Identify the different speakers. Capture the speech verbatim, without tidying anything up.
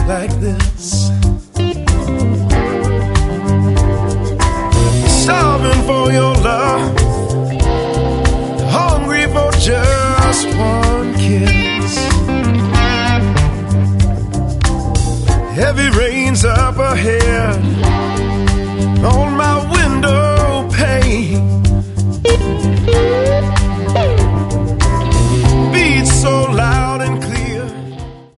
Speaker 1: like this. Starving for your love, hungry for just one kiss. Heavy rains up ahead on my